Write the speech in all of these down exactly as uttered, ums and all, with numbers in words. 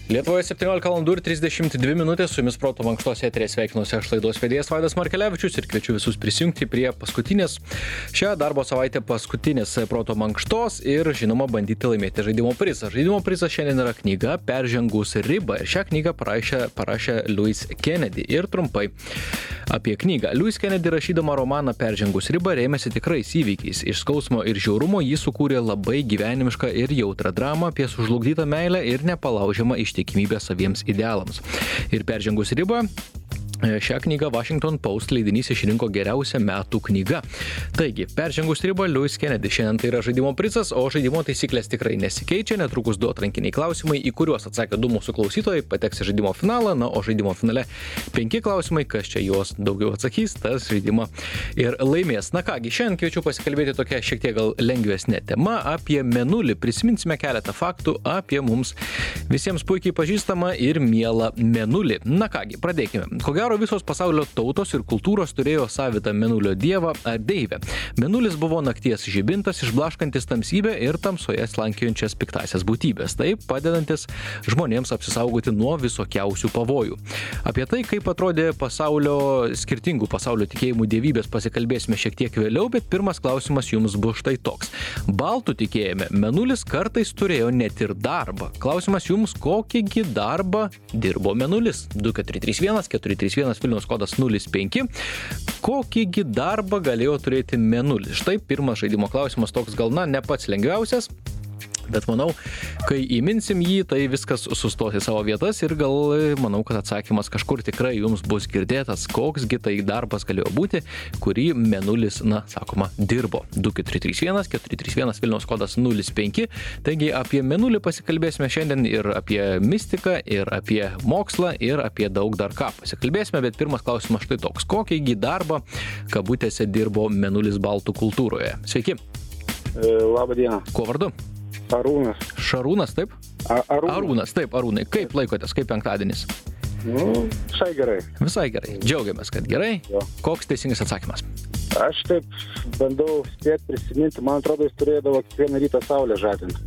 Lietuvoje septyniolika valandų ir trisdešimt dvi minutės, su jumis Proto Mankštos eteryje sveikinuosi aš laidos vedėjas Vaidas Markelevičius ir kviečiu visus prisijungti prie paskutinės šią darbo savaitę paskutinės Proto Mankštos ir žinoma bandyti laimėti žaidimo prizą. Žaidimo prizas šiandien yra knyga Peržengus ribą ir šią knygą parašė, parašė Louise Kennedy. Ir trumpai apie knygą. Louise Kennedy rašydama romaną Peržengus ribą rėmėsi tikrais įvykiais. Iš skausmo ir žiaurumo jį sukūrė labai gyvenimišką ir jautrą dramą apie sužlugdytą meilę ir nepalaužiamą ištikimybę saviems idealams. Ir Peržengus ribą šią knygą Washington Post leidinys išrinko geriausia metų knyga. Taigi, Peržengus ribą Louise Kennedy. Šiandien tai yra žaidimo prizas, o žaidimo taisyklės tikrai nesikeičia. Netrukus du atrankiniai klausimai, į kuriuos atsakė du mūsų klausytojai, pateks į žaidimo finalą, na, o žaidimo finale penki klausimai, kas čia juos daugiau atsakys, tas žaidimą ir laimės. Na kągi, šiandien kviečiu pasikalbėti tokia šiek tiek gal lengvesnė tema apie mėnulį. Prisiminsime keletą faktų apie mums visiems puikiai pažįstamą ir mielą mėnulį. Na kągi, pradėkime. Ko gero visos pasaulio tautos ir kultūros turėjo savitą mėnulio dievą ar deivę. Mėnulis buvo nakties žibintas, išblaškantis tamsybę ir tamsoje slankiojančias piktąsias būtybės, taip padedantis žmonėms apsisaugoti nuo visokiausių pavojų. Apie tai, kaip atrodė pasaulio, skirtingų pasaulio tikėjimų dievybės, pasikalbėsime šiek tiek vėliau, bet pirmas klausimas jums bus štai toks. Baltų tikėjime mėnulis kartais turėjo net ir darbą. Klausimas jums, kokįgi darbą dirbo mėnulis? du keturi trys vienas keturi trys vienas Vilniaus kodas nulis penki. Kokįgi darbą galėjo turėti mėnulis? Štai pirmas žaidimo klausimas toks gal na ne pats lengviausias. Bet manau, kai įminsim jį, tai viskas sustos į savo vietas ir gal manau, kad atsakymas kažkur tikrai jums bus girdėtas, koksgi tai darbas galėjo būti, kurį mėnulis, na, sakoma, dirbo. du keturi trys vienas keturi trys vienas Vilniaus kodas nulis penki. Taigi apie mėnulį pasikalbėsime šiandien ir apie mistiką, ir apie mokslą, ir apie daug dar ką pasikalbėsime, bet pirmas klausimas štai toks. Kokįgi darbą, kabutėse, dirbo mėnulis baltų kultūroje? Sveiki. E, labą dieną. Kuo vardu? Arūnas. Šarūnas, taip? A, Arūnas. Arūnas, taip, Arūnai. Kaip laikotės, kaip penktadienis? Nu, visai gerai. Visai gerai. Džiaugiamės, kad gerai. Jo. Koks teisingas atsakymas? Aš taip bandau spėti prisiminti, man atrodo, jis turėdavo kiekvieną rytą saulę žadinti.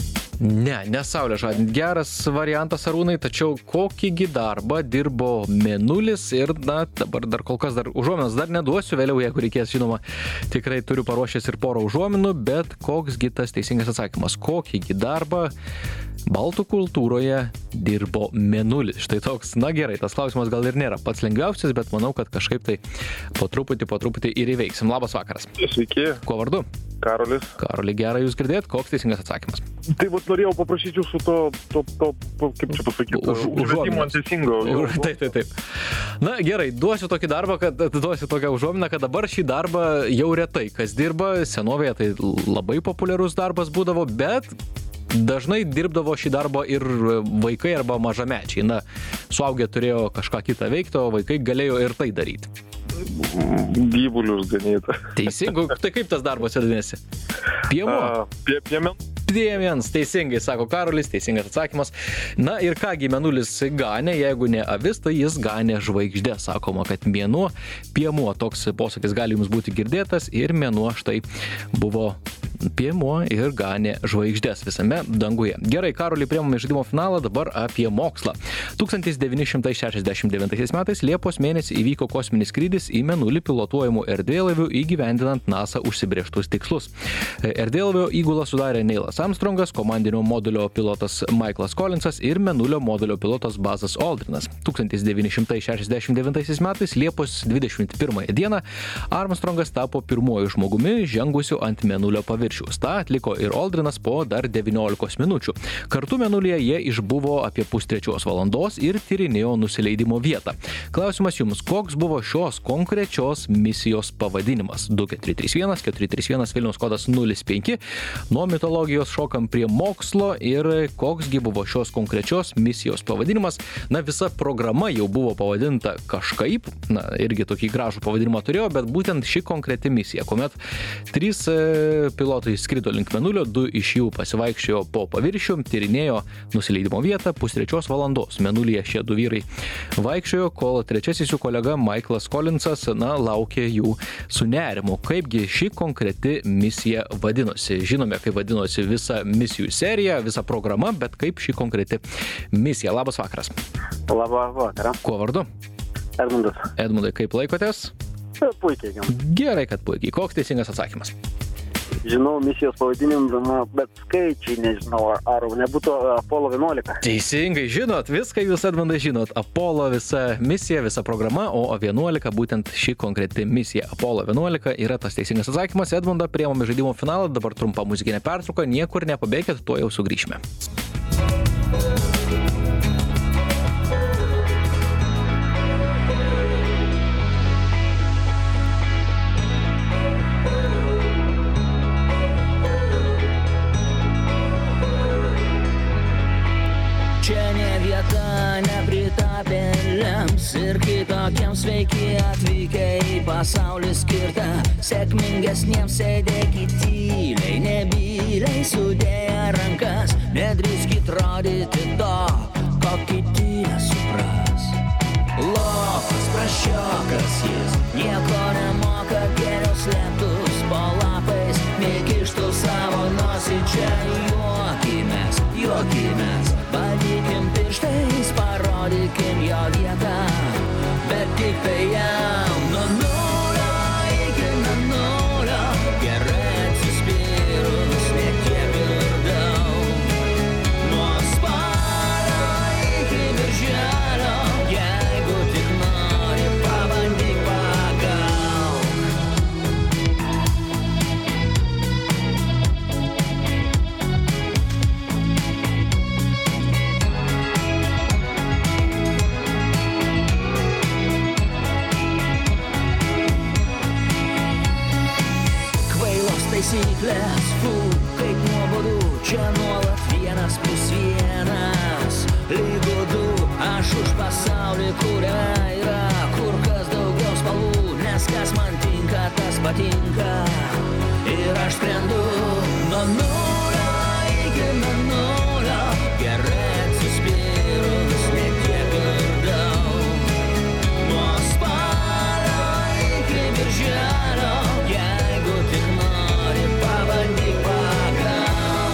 Ne, ne saulė žadinti. Geras variantas, Arūnai, tačiau kokįgi darbą dirbo mėnulis ir, na, dabar dar kol kas dar užuominas dar neduosiu, vėliau, jeigu reikės, žinoma, tikrai turiu paruošęs ir porą užuominų, bet koksgi tas teisingas atsakymas? Kokįgi darbą baltų kultūroje dirbo mėnulis? Štai toks, na gerai, tas klausimas gal ir nėra pats lengviausias, bet manau, kad kažkaip tai po truputį, po truputį ir įveiksim. Labas vakaras. Sveiki. Kuo vardu? Karolis. Karoli, gerai jūs girdėt, koks teisingas atsakymas? Tai vat norėjau paprašyti jūsų to, to, to, to kaip čia pasakyti, Už- užvedimo ant teisingo. Už- Taip, taip, taip. Na gerai, duosiu tokį darbą, kad duosiu tokią užuominą, kad dabar šį darbą jau retai kas dirba, senovėje tai labai populiarus darbas būdavo, bet dažnai dirbdavo šį darbą ir vaikai arba mažamečiai. Na, suaugę turėjo kažką kitą veikti, o vaikai galėjo ir tai daryti. Gyvulius ganyti. Teisingai, tai kaip tas darbas vadinasi? Piemuo. Pie, piemen. Piemens, teisingai, sako Karolis, teisingas atsakymas. Na ir kągi mėnulis ganė, jeigu ne avis, tai jis ganė žvaigždė. Sakoma, kad mėnuo, piemuo, toks posakis gali jums būti girdėtas ir mėnuo štai buvo piemuo ir ganė žvaigždės visame danguje. Gerai, Karolį, priėmame žaidimo finalą, dabar apie mokslą. tūkstantis devyni šimtai šešiasdešimt devintaisiais metais Liepos mėnesį įvyko kosminis skrydis į mėnulį pilotuojamų erdvėlaivių įgyvendinant NASA užsibrėžtus tikslus. Erdvėlaivio įgulą sudarė Neilas Armstrongas, komandinio modulio pilotas Michaelas Collinsas ir mėnulio modulio pilotas Buzzas Aldrinas. tūkstantis devyni šimtai šešiasdešimt devintaisiais metais Liepos dvidešimt pirmąją dieną Armstrongas tapo pirmuoju žmogumi žengusiu ant mėnulio paviršiaus. Ta atliko ir Aldrinas po dar devyniolikos minučių. Kartu mėnulyje jie išbuvo apie pustrečios valandos ir tyrinėjo nusileidimo vietą. Klausimas jums, koks buvo šios konkrečios misijos pavadinimas? du keturi trys vienas keturi trys vienas Vilniaus kodas nulis penki. Nuo mitologijos šokam prie mokslo ir koksgi buvo šios konkrečios misijos pavadinimas. Na, visa programa jau buvo pavadinta kažkaip, na, irgi tokį gražų pavadinimą turėjo, bet būtent ši konkreti misija, kuomet trys e, pilotai pilotai skrido link Mėnulio, du iš jų pasivaikščiojo po paviršių, tyrinėjo nusileidimo vietą, pustrečios valandos Mėnulyje šie du vyrai vaikščiojo, kol trečiasis jų kolega Michaelas Collinsas, na, laukė jų su nerimu. Kaipgi ši konkreti misija vadinosi? Žinome, kaip vadinosi visa misijų serija, visa programa, bet kaip ši konkreti misija. Labas vakaras. Labą vakarą. Kuo vardu? Edmundas. Edmundai, kaip laikotės? Puikiai. Gerai, kad puikiai. Koks teisingas atsakymas? Žinau misijos pavadinimą, bet skaičiai nežinau, ar, ar nebūtų Apollo vienuolika. Teisingai, žinot, viską jūs, Edmundai, žinot. Apollo visa misija, visa programa, o vienuolika, būtent ši konkreti misija. Apollo vienuolika yra tas teisingas atsakymas. Edmundą, priėmame žaidimo finalą, dabar trumpa muzikinė pertrauka, niekur nepabėkit, tuo jau sugrįšime. Čia ne vieta nepritapėliams ir kitokiems sveiki atvykę į pasaulį skirtą. Sėkmingesniems sėdėkit tyliai, nebyliai sudėję rankas, nedrįskit rodyti to, ko kiti nesupras. Lopas, prašiokas jis, nieko nemoka, geriau slėptus po lapais, nekištų savo nosį čia. Juokimės, juokimės, bandykim pirštais, parodykim jo vietą, bet tik tai jam nuo nulio iki mėnulio, gerai atsispyrus, ne tiek ir daug. Nuo spalio iki birželio, jeigu tik nori, pabandyk pagauk. Taisyklės, fū, kaip nuobodu, čia nuolat vienas plus vienas. Lygu du, aš už pasaulį, kuriame yra kur kas daugiau spalvų, nes kas man tinka, tas patinka. Ir aš skrendu nuo nulio iki mėnulio, gerai atsispyrus, ne tiek ir daug. Nuo spalio iki birželio, jeigu tik nori, pabandyk pagauk.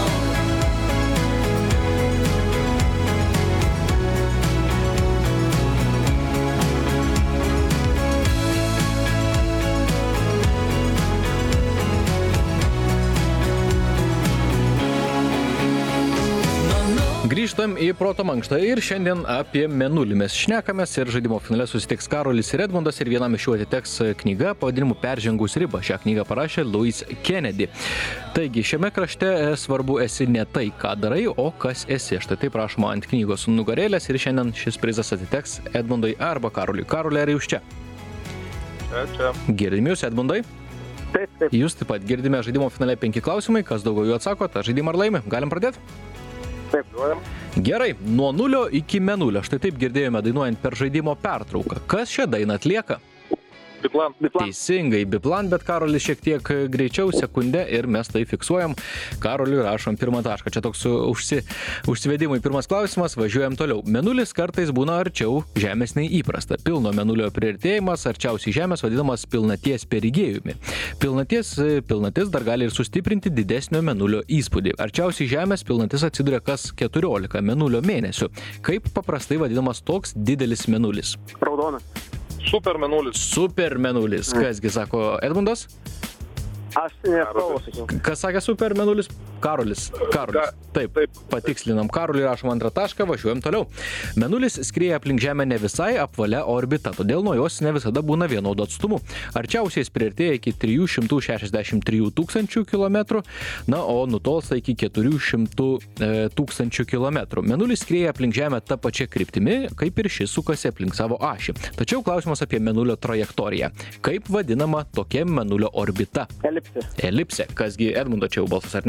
Grįžtam į proto mankštą ir šiandien apie Mėnulį mes šnekamės ir žaidimo finale susitiks Karolis ir Edmundas ir vienam iš jų atiteks knyga pavadinimu Peržengus ribą. Šią knygą parašė Louis Kennedy. Taigi, šiame krašte svarbu esi ne tai, ką darai, o kas esi. Štai taip rašoma ant knygos nugarėlės ir šiandien šis prizas atiteks Edmundai arba Karoliui. Karoliai, ar jūs čia? Čia, čia. Girdim jūs, Edmundai? Taip, taip. Jūs taip pat girdime žaidimo finale penki klausimai. Kas daugiau jų atsako, tą žaidimą ar laimi? Galim pradėti? Taip, duojam. Gerai, nuo nulio iki mėnulio. Štai taip girdėjome dainuojant per žaidimo pertrauką. Kas šią dainą atlieka? Biplan. Biplan. Teisingai, Biplan, bet Karolis šiek tiek greičiau, sekundę ir mes tai fiksuojam. Karoliui rašom pirmą tašką. Čia toks užsi, užsivedimui pirmas klausimas, važiuojam toliau. Mėnulis kartais būna arčiau Žemės nei įprasta. Pilno Mėnulio priartėjimas arčiausiai Žemės vadinamas pilnaties perigėjumi. Pilnaties, pilnatis dar gali ir sustiprinti didesnio Mėnulio įspūdį. Arčiausiai Žemės pilnatis atsiduria kas keturiolika Mėnulio mėnesių. Kaip paprastai vadinamas toks didelis Mėnulis? Raudonas. Super Mėnulis. Super Mėnulis. Kasgi sako Edmundas? Aš nespalvo sakiau. Kas sakė super Mėnulis? Karolis. Karolis. Taip, Taip. patikslinam. Karoliui rašom antrą tašką, važiuojam toliau. Mėnulis skrieja aplink Žemę ne visai apvalia orbita, todėl nuo jos ne visada būna vienodo atstumu. Arčiausiai priartėja iki trijų šimtų šešiasdešimt trijų tūkstančių kilometrų, na, o nutolsta iki keturių šimtų tūkstančių kilometrų. Mėnulis skrieja aplink Žemę tą pačią kryptimi, kaip ir šis sukasi aplink savo ašį. Tačiau klausimas apie Mėnulio trajektoriją. Kaip vadinama tokia Mėnulio orbita? Elipsė. Elipsė. Kasgi Edmundo čia jau balsas, ar ne? Taip.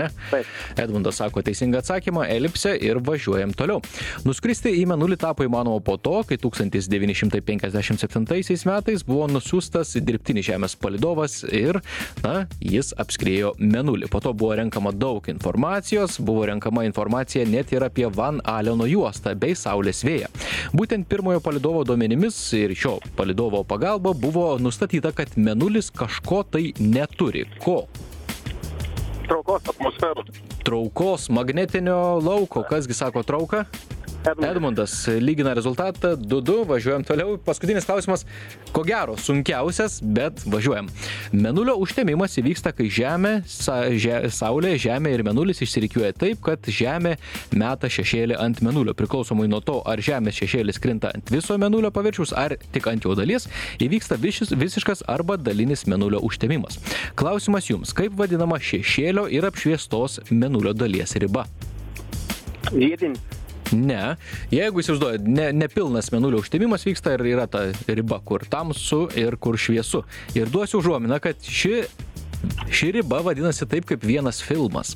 Taip. Edmundas sako teisingą atsakymą, elipsė ir važiuojam toliau. Nuskristi į Mėnulį tapo įmanoma po to, kai tūkstantis devyni šimtai penkiasdešimt septintaisiais metais buvo nusiųstas dirbtinis Žemės palydovas ir, na, jis apskriejo Mėnulį. Po to buvo renkama daug informacijos, buvo renkama informacija net ir apie Van Aleno juostą bei Saulės vėją. Būtent pirmojo palydovo duomenimis ir šio palydovo pagalba buvo nustatyta, kad Mėnulis kažko tai neturi. Ko? Traukos atmosferų. Traukos magnetinio lauko. Kasgi sako trauką? Edmundas lygina rezultatą du du, važiuojam toliau. Paskutinis klausimas, ko gero, sunkiausias, bet važiuojam. Mėnulio užtemimas įvyksta, kai Žemė, sa, žė, Saulė, Žemė ir Mėnulis išsirikiuoja taip, kad Žemė meta šešėlį ant Mėnulio. Priklausomai nuo to, ar Žemės šešėlis krinta ant viso Mėnulio paviršiaus, ar tik ant jo dalies, įvyksta višis, visiškas arba dalinis Mėnulio užtemimas. Klausimas jums, kaip vadinama šešėlio ir apšviestos Mėnulio dalies riba? Vietinis. Ne. Jeigu įsivaizduojat, ne, nepilnas Mėnulio užtemimas vyksta ir yra ta riba, kur tamsu ir kur šviesu. Ir duosiu užuominą, kad ši, ši riba vadinasi taip kaip vienas filmas.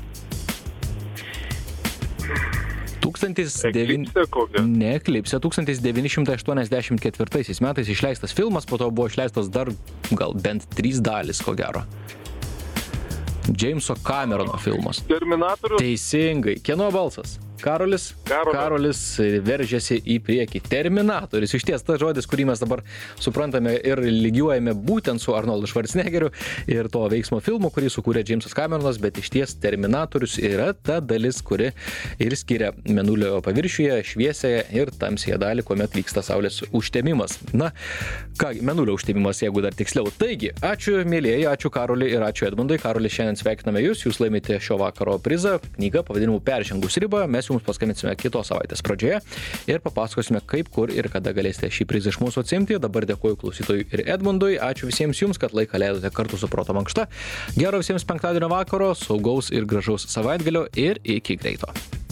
Eklipsė kokia? Ne, Eklipsė. tūkstantis devyni šimtai aštuoniasdešimt ketvirtaisiais metais išleistas filmas, po to buvo išleistas dar gal bent trys dalys, ko gero. Jameso Camerono filmas. Terminatorius? Teisingai. Kieno balsas? Karolis? Karolio. Karolis veržėsi į priekį. Terminatorius. Iš ties tas žodis, kurį mes dabar suprantame ir lygiuojame būtent su Arnoldu Schwarzeneggeriu ir to veiksmo filmu, kurį sukūrė Jamesas Cameronas, bet iš ties Terminatorius yra ta dalis, kuri ir skiria Mėnulio paviršiuje šviesėje ir tamsėje dalį, kuomet vyksta Saulės užtemimas. Na, ką, Mėnulio užtemimas, jeigu dar tiksliau. Taigi, ačiū mėlėjai, ačiū Karoliui ir ačiū Edmundai. Karoli, šiandien sveikiname jūs, jūs laimite šio vakaro prizą, knygą pavadinimu Peržengus ribą. Mes jums paskambinsime kitos savaitės pradžioje ir papasakosime, kaip, kur ir kada galėsite šį prizą iš mūsų atsimti. Dabar dėkoju klausytojui ir Edmundui. Ačiū visiems jums, kad laiką leidote kartu su Proto Mankšta. Gero visiems penktadienio vakaro, saugaus ir gražaus savaitgalio ir iki greito.